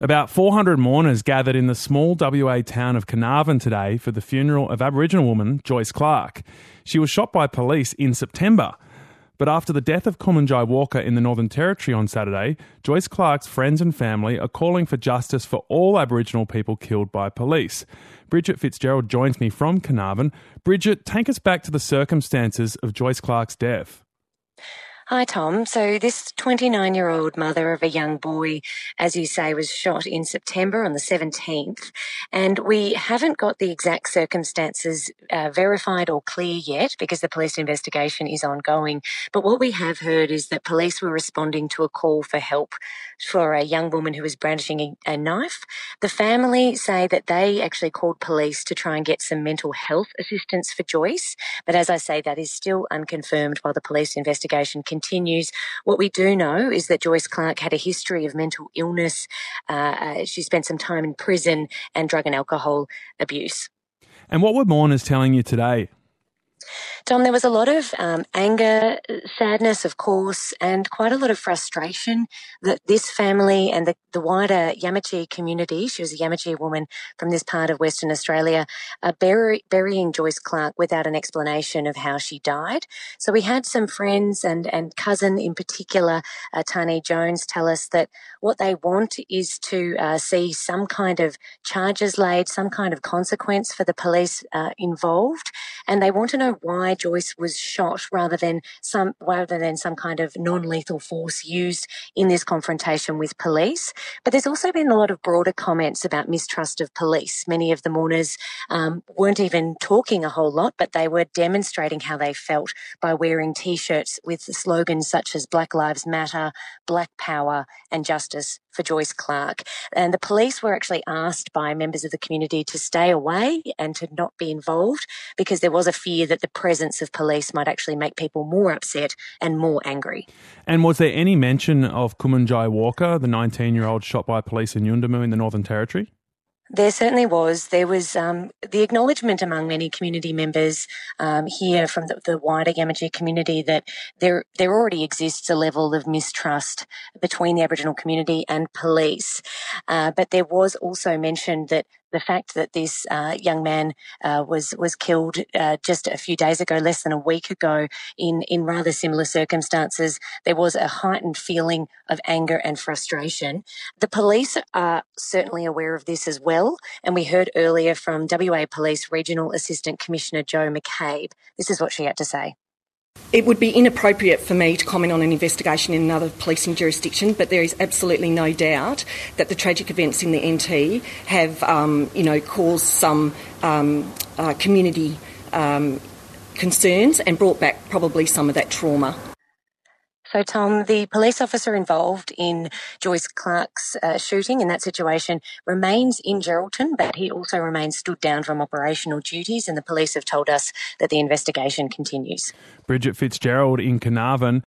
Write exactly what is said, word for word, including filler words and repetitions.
About four hundred mourners gathered in the small W A town of Carnarvon today for the funeral of Aboriginal woman Joyce Clark. She was shot by police in September. But after the death of Kumanjai Walker in the Northern Territory on Saturday, Joyce Clark's friends and family are calling for justice for all Aboriginal people killed by police. Bridget Fitzgerald joins me from Carnarvon. Bridget, take us back to the circumstances of Joyce Clark's death. Hi, Tom. So this twenty-nine-year-old mother of a young boy, as you say, was shot in September on the seventeenth, and we haven't got the exact circumstances uh, verified or clear yet because the police investigation is ongoing. But what we have heard is that police were responding to a call for help for a young woman who was brandishing a, a knife. The family say that they actually called police to try and get some mental health assistance for Joyce. But as I say, that is still unconfirmed while the police investigation continues. What we do know is that Joyce Clark had a history of mental illness. Uh, uh, she spent some time in prison and drug and alcohol abuse. And what were mourners telling you today? Tom, there was a lot of um, anger, sadness, of course, and quite a lot of frustration that this family and the, the wider Yamatji community, she was a Yamatji woman from this part of Western Australia, are bury, burying Joyce Clark without an explanation of how she died. So we had some friends and, and cousin in particular, uh, Tani Jones, tell us that what they want is to uh, see some kind of charges laid, some kind of consequence for the police uh, involved, and they want to know why Joyce was shot rather than some rather than some kind of non-lethal force used in this confrontation with police. But there's also been a lot of broader comments about mistrust of police. Many of the mourners um, weren't even talking a whole lot, but they were demonstrating how they felt by wearing T-shirts with slogans such as Black Lives Matter, Black Power and Justice for Joyce Clark. And the police were actually asked by members of the community to stay away and to not be involved because there was a fear that the presence of police might actually make people more upset and more angry. And was there any mention of Kumanjai Walker, the nineteen-year-old shot by police in Yuendumu in the Northern Territory? There certainly was. There was um, the acknowledgement among many community members um, here from the, the wider Yamatji community that there there already exists a level of mistrust between the Aboriginal community and police. Uh, but there was also mentioned that the fact that this uh, young man uh, was was killed uh, just a few days ago, less than a week ago, in, in rather similar circumstances, there was a heightened feeling of anger and frustration. The police are certainly aware of this as well, and we heard earlier from W A Police Regional Assistant Commissioner Jo McCabe. This is what she had to say. It would be inappropriate for me to comment on an investigation in another policing jurisdiction, but there is absolutely no doubt that the tragic events in the N T have, um, you know, caused some um, uh, community um, concerns and brought back probably some of that trauma. So, Tom, the police officer involved in Joyce Clark's uh, shooting in that situation remains in Geraldton, but he also remains stood down from operational duties, and the police have told us that the investigation continues. Bridget Fitzgerald in Carnarvon.